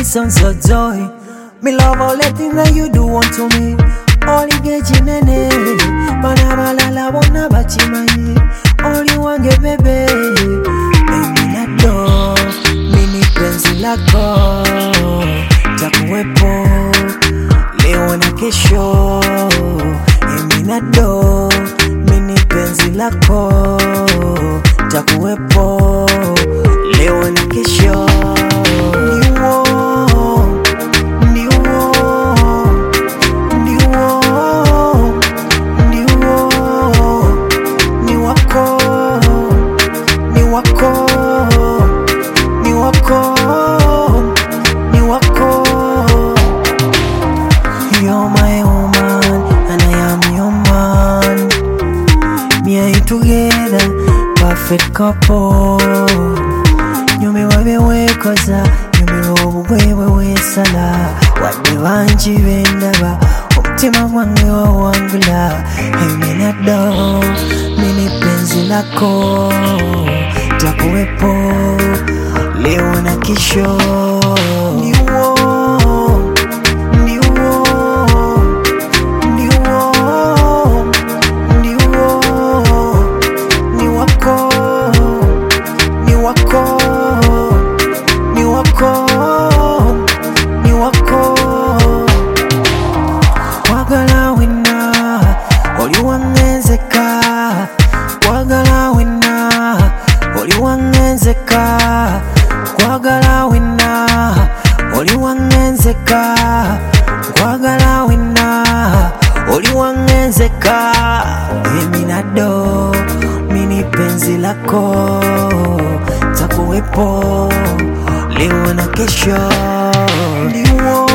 reasons of joy. Me love all the things that you do unto me. Only get you nene, banabalala wona bachimanye. Only one get baby, baby nado, mini penzi lako, takuwepo leo na kesho. Baby nado, mini penzi lako, takuwepo leo na kesho. You're my woman and I am your man. Me and you together, perfect couple. You me wabe we koza, you me robu we sala. Wade wanchi vendaba, umutima wange wa wangula. Hey minado, mini penzi lako, takuwepo leo na kesho. Wagala wina, oli wangenzeka. Wagala wina, oli wangenzeka. Wagala wina, oli wangenzeka. Wagala wina, oli wangenzeka. Eminado, mini penzi lako, takuwepo leo na kesho.